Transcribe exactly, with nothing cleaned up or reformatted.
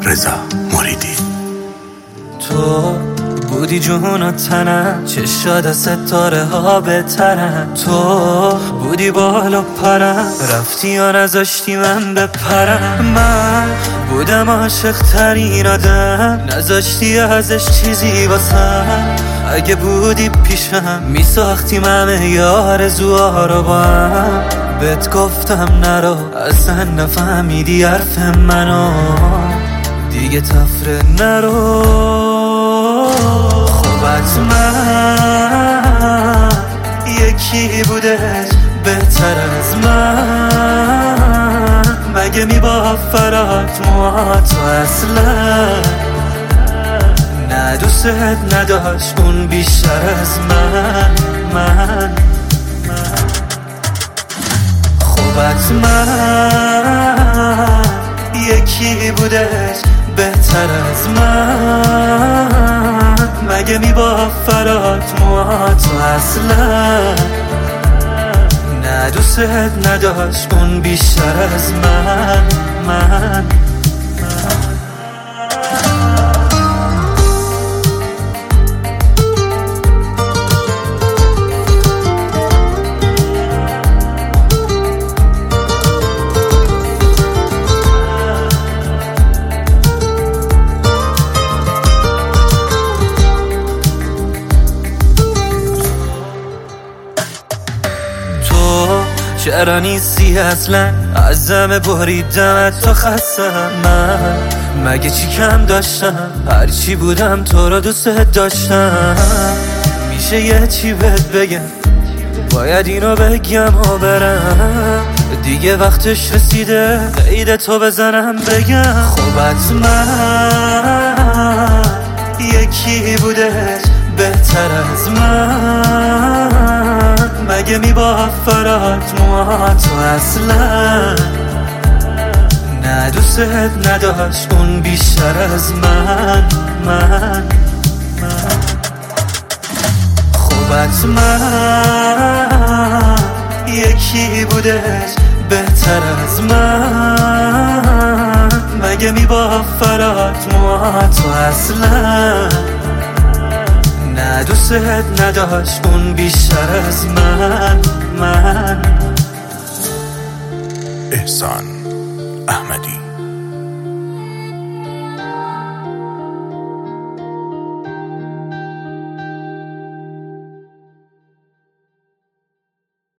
رضا مریدی. تو بودی جون و تنم، چشاد ستاره ها بهترن. تو بودی بالا پرم، رفتی یا نذاشتی من بپرم. من بودم عاشق ترین آدم، نذاشتی ازش چیزی واسم. اگه بودی پیشم میساختیم همه یه آرزوها رو با هم. بهت گفتم نرو، اصلا نفهمیدی حرف منو، دیگه تفره نرو. خب حتما یکی بودش بهتر از من، مگه میبافرات موهات و اصلا نه دوست نداشت اون بیشتر از من. من خب حتما یکی بودش بهتر از من، مگه میبافرات موهات و اصلا نه دوست نداشت اون بیشتر از من. من چرا نیستی اصلا، ازم بریدمت تا خستم. من مگه چی کم داشتم، هرچی بودم تو رو دوست داشتم. میشه یه چی بهت بگم، باید اینو بگم و برم، دیگه وقتش رسیده قید تو بزنم بگم. خب حتما یکی بودش بهتر از من، مگه میبافرات موهات و اصلا نه دوست نداشت اون بیشتر از من. من خب حتما یکی بودش بهتر از من، مگه میبافرات موهات و اصلا نه دوست نداشت اون بیشتر از من. من احسان احمدی.